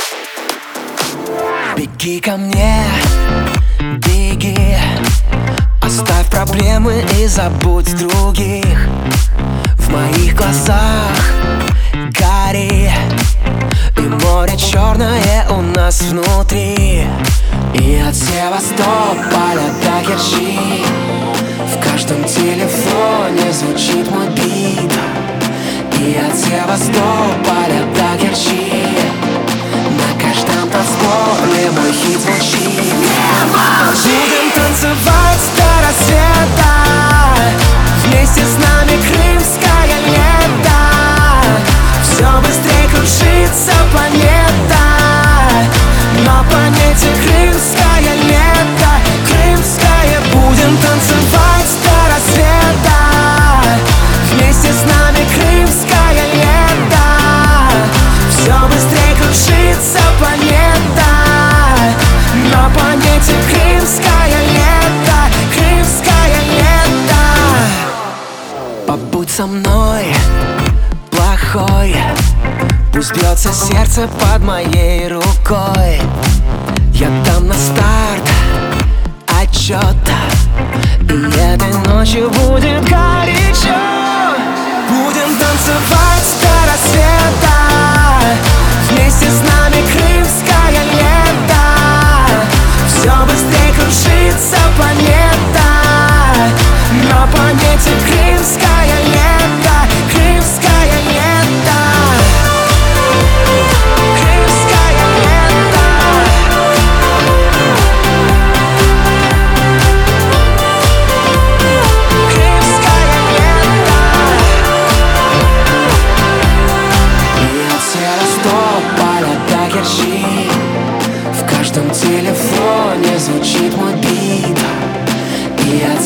Беги ко мне, беги, оставь проблемы и забудь других. В моих глазах гори, и море черное у нас внутри. И от Севастополя до Керчи в каждом телефоне звучит мой бит. И от Севастополя до Керчи на каждом танцполе мой хит звучит. Будем танцевать до рассвета, вместе с нами крымское лето. Все быстрее кружится планета, на планете крымское лето. Крымское. Будем танцевать до рассвета, вместе с нами крымское лето. Все быстрее кружится планета, на планете крымское лето. Крымское лето. Побудь со мной, плохой, пусть бьется сердце под моей рукой. Я дам на старт отчет, и этой ночью будет горячо. Будем танцевать до рассвета, вместе с нами крымское лето. Все быстрее кружится планета, на планете крымское лето. Крымское лето. Крымское лето. Крымское лето. И от Севастополя до Керчи в каждом телефоне звучит мой бит. И от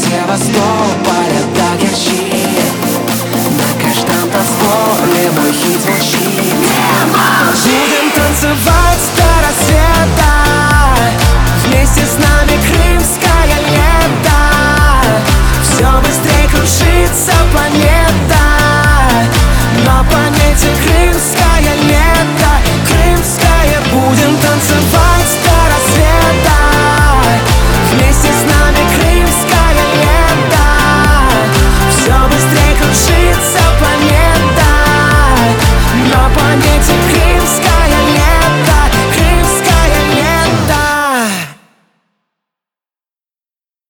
Севастополя до Керчи на каждом танцполе мой хит звучит.